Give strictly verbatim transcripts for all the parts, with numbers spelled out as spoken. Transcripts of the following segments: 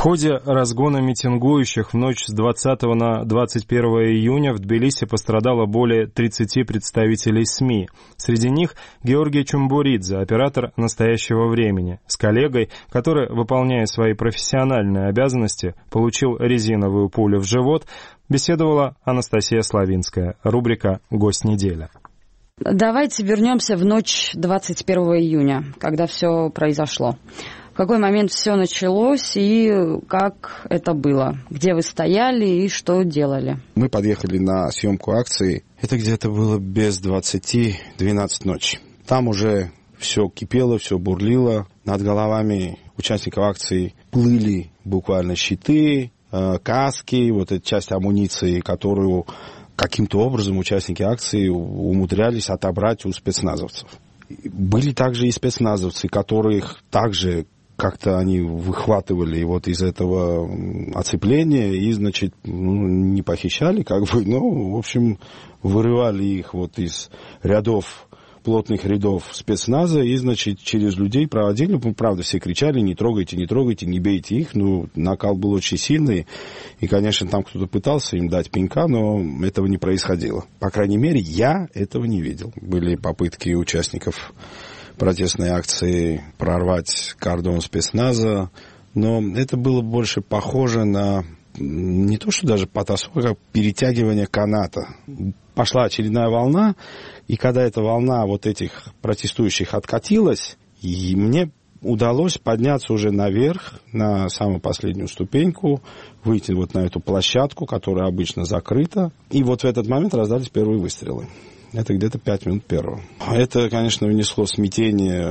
ходе разгона митингующих в ночь с двадцатого на двадцать первое июня в Тбилиси пострадало более тридцати представителей СМИ. Среди них Георгий Чумбуридзе, оператор «Настоящего времени», с коллегой, который, выполняя свои профессиональные обязанности, получил резиновую пулю в живот, беседовала Анастасия Славинская. Рубрика «Гость недели». Давайте вернемся в ночь двадцать первого июня, когда все произошло. В какой момент все началось и как это было? Где вы стояли и что делали? Мы подъехали на съемку акции. Это где-то было без двадцати двенадцать ночи. Там уже все кипело, все бурлило. Над головами участников акции плыли буквально щиты, каски, вот эта часть амуниции, которую каким-то образом участники акции умудрялись отобрать у спецназовцев. Были также и спецназовцы, которых также как-то они выхватывали вот из этого оцепления и, значит, ну, не похищали, как бы, но, в общем, вырывали их вот из рядов, плотных рядов спецназа и, значит, через людей проводили. Ну, правда, все кричали: не трогайте, не трогайте, не бейте их. Ну, накал был очень сильный. И, конечно, там кто-то пытался им дать пинка, но этого не происходило. По крайней мере, я этого не видел. Были попытки участников протестной акции прорвать кордон спецназа, но это было больше похоже на не то, что даже потасовка, а перетягивание каната. Пошла очередная волна, и когда эта волна вот этих протестующих откатилась, и мне удалось подняться уже наверх, на самую последнюю ступеньку, выйти вот на эту площадку, которая обычно закрыта, и вот в этот момент раздались первые выстрелы. Это где-то пять минут первого. Это, конечно, внесло смятение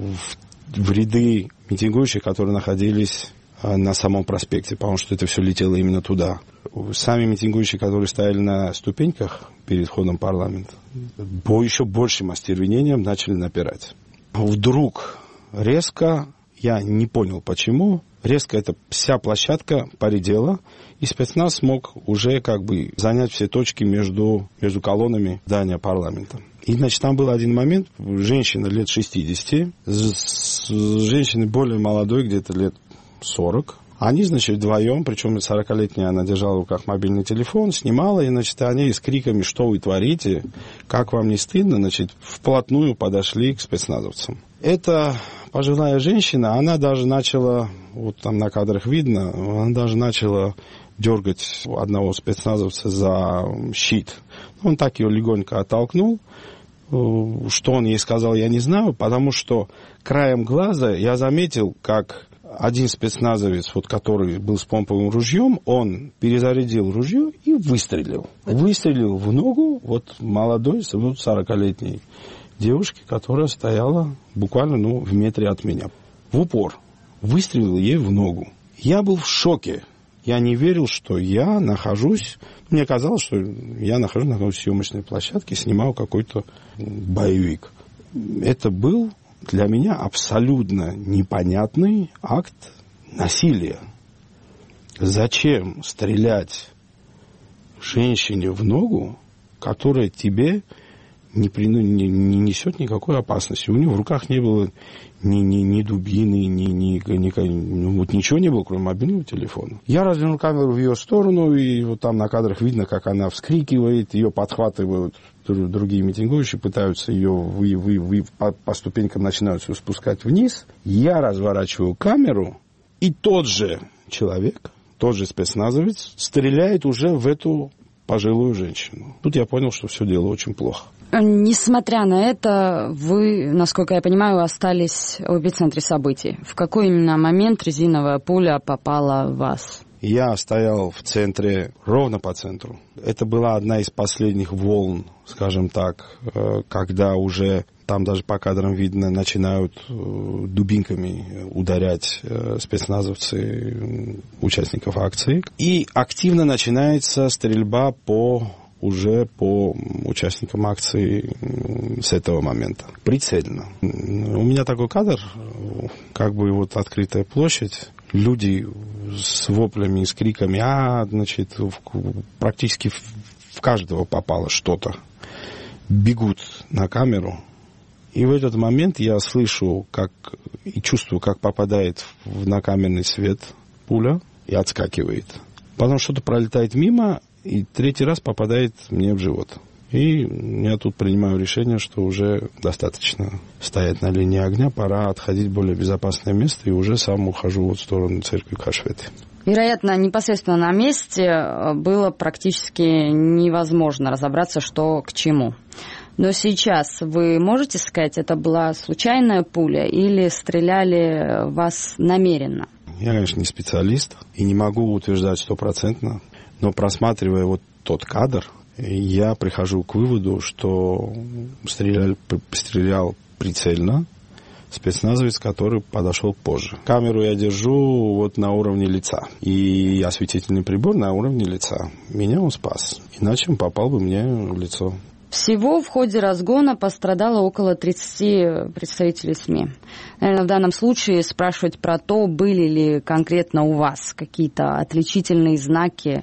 в, в ряды митингующих, которые находились на самом проспекте, потому что это все летело именно туда. Сами митингующие, которые стояли на ступеньках перед входом в парламент, по еще большим остервенением начали напирать. Вдруг резко, я не понял почему, резко эта вся площадка поредела, и спецназ смог уже как бы занять все точки между, между колоннами здания парламента. И, значит, там был один момент, женщина лет шестидесяти, с, с женщиной более молодой, где-то лет сорок. Они, значит, вдвоем, причем сорокалетняя, она держала в руках мобильный телефон, снимала, и, значит, они с криками: что вы творите, как вам не стыдно, значит, вплотную подошли к спецназовцам. Эта пожилая женщина, она даже начала, вот там на кадрах видно, она даже начала дергать одного спецназовца за щит. Он так ее легонько оттолкнул. Что он ей сказал, я не знаю, потому что краем глаза я заметил, как один спецназовец, вот, который был с помповым ружьем, он перезарядил ружье и выстрелил. Выстрелил в ногу вот молодой, сорокалетней девушки, которая стояла буквально ну, в метре от меня. В упор. Выстрелил ей в ногу. Я был в шоке. Я не верил, что я нахожусь... Мне казалось, что я нахожусь на какой-то съемочной площадке, снимаю какой-то боевик. Это был для меня абсолютно непонятный акт насилия. Зачем стрелять женщине в ногу, которая тебе не, при, не, не несет никакой опасности? У нее в руках не было ни, ни, ни дубины, ни, ни, ни, ну, вот ничего не было, кроме мобильного телефона. Я развернул камеру в ее сторону, и вот там на кадрах видно, как она вскрикивает, ее подхватывают другие митингующие, пытаются ее вы, вы, вы, по, по ступенькам начинают ее спускать вниз. Я разворачиваю камеру, и тот же человек, тот же спецназовец стреляет уже в эту пожилую женщину. Тут я понял, что все дело очень плохо. Несмотря на это, вы, насколько я понимаю, остались в эпицентре событий. В какой именно момент резиновая пуля попала в вас? Я стоял в центре, ровно по центру. Это была одна из последних волн, скажем так, когда уже, там даже по кадрам видно, начинают дубинками ударять спецназовцы участников акции. И активно начинается стрельба по... уже по участникам акции с этого момента. Прицельно. У меня такой кадр, как бы вот открытая площадь, люди с воплями, с криками, а, значит, практически в каждого попало что-то. Бегут на камеру, и в этот момент я слышу, как и чувствую, как попадает в накамерный свет пуля и отскакивает. Потом что-то пролетает мимо, и третий раз попадает мне в живот. И я тут принимаю решение, что уже достаточно стоять на линии огня, пора отходить в более безопасное место, и уже сам ухожу вот в сторону церкви Кашветы. Вероятно, непосредственно на месте было практически невозможно разобраться, что к чему. Но сейчас вы можете сказать, это была случайная пуля или стреляли в вас намеренно? Я, конечно, не специалист и не могу утверждать стопроцентно, но просматривая вот тот кадр, я прихожу к выводу, что стрелял, стрелял прицельно спецназовец, который подошел позже. Камеру я держу вот на уровне лица. И осветительный прибор на уровне лица. Меня он спас. Иначе он попал бы мне в лицо. Всего в ходе разгона пострадало около тридцати представителей СМИ. Наверное, в данном случае спрашивать про то, были ли конкретно у вас какие-то отличительные знаки,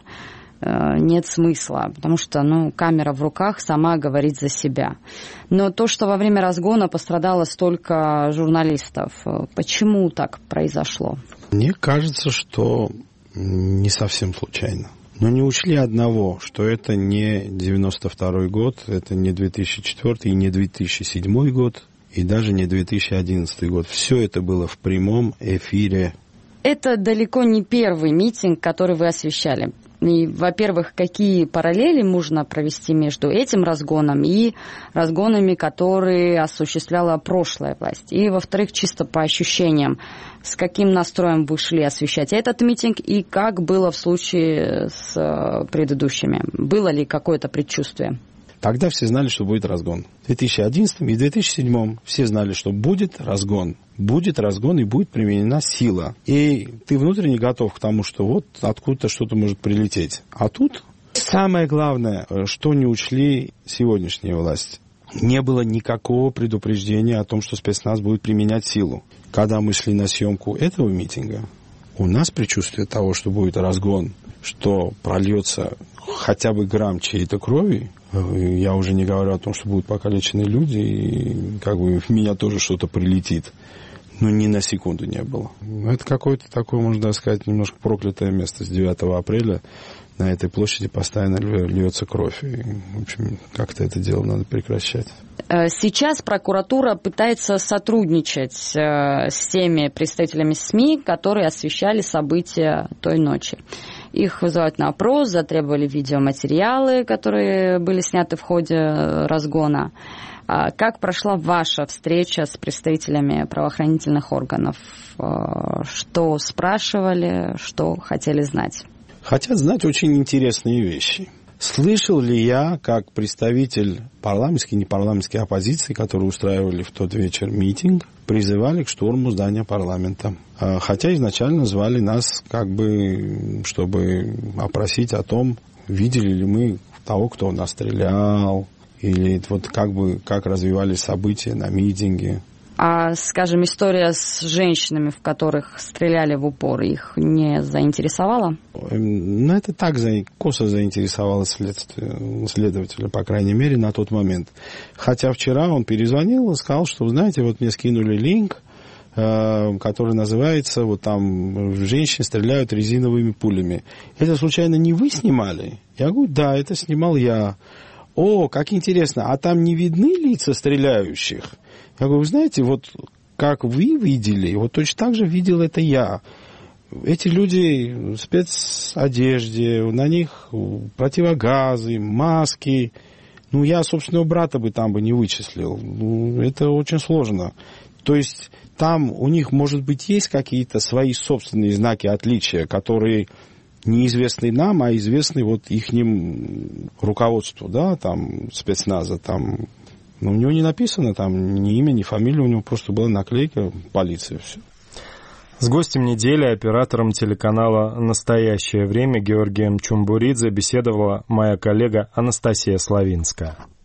нет смысла, потому что, ну, камера в руках сама говорит за себя. Но то, что во время разгона пострадало столько журналистов, почему так произошло? Мне кажется, что не совсем случайно. Но не учли одного, что это не девяносто второй год, это не две тысячи четвёртый и не две тысячи седьмой год, и даже не две тысячи одиннадцатый год. Все это было в прямом эфире. Это далеко не первый митинг, который вы освещали. И, во-первых, какие параллели можно провести между этим разгоном и разгонами, которые осуществляла прошлая власть? И, во-вторых, чисто по ощущениям, с каким настроем вы шли освещать этот митинг и как было в случае с предыдущими? Было ли какое-то предчувствие? Тогда все знали, что будет разгон. В две тысячи одиннадцатом и в две тысячи седьмом все знали, что будет разгон. Будет разгон и будет применена сила. И ты внутренне готов к тому, что вот откуда-то что-то может прилететь. А тут самое главное, что не учли сегодняшняя власть. Не было никакого предупреждения о том, что спецназ будет применять силу. Когда мы шли на съемку этого митинга, у нас предчувствие того, что будет разгон, что прольется хотя бы грамм чьей-то крови. Я уже не говорю о том, что будут покалечены люди, и как бы в меня тоже что-то прилетит. Но ни на секунду не было. Это какое-то такое, можно сказать, немножко проклятое место. С девятого апреля на этой площади постоянно льется кровь. И, в общем, как-то это дело надо прекращать. Сейчас прокуратура пытается сотрудничать с теми представителями СМИ, которые освещали события той ночи. Их вызывают на опрос, затребовали видеоматериалы, которые были сняты в ходе разгона. Как прошла ваша встреча с представителями правоохранительных органов? Что спрашивали, что хотели знать? Хотят знать очень интересные вещи. Слышал ли я, как представитель парламентской и непарламентской оппозиции, которые устраивали в тот вечер митинг, призывали к штурму здания парламента. Хотя изначально звали нас, как бы, чтобы опросить о том, видели ли мы того, кто нас стрелял, или вот как бы как развивались события на митинге. А, скажем, история с женщинами, в которых стреляли в упор, их не заинтересовала? Ну, это так косо заинтересовало следствие, следователя, по крайней мере, на тот момент. Хотя вчера он перезвонил и сказал, что, знаете, вот мне скинули линк, который называется, вот там, женщины стреляют резиновыми пулями. Это случайно не вы снимали? Я говорю, да, это снимал я. О, как интересно, а там не видны лица стреляющих? Я говорю, вы знаете, вот как вы видели, вот точно так же видел это я. Эти люди в спецодежде, на них противогазы, маски. Ну, я собственного брата бы там бы не вычислил. Ну, это очень сложно. То есть там у них, может быть, есть какие-то свои собственные знаки отличия, которые неизвестны нам, а известны вот ихним руководству, да, там, спецназа, там. Но у него не написано там ни имя, ни фамилия, у него просто была наклейка «Полиция», все. С гостем недели, оператором телеканала «Настоящее время» Георгием Чумбуридзе беседовала моя коллега Анастасия Славинская.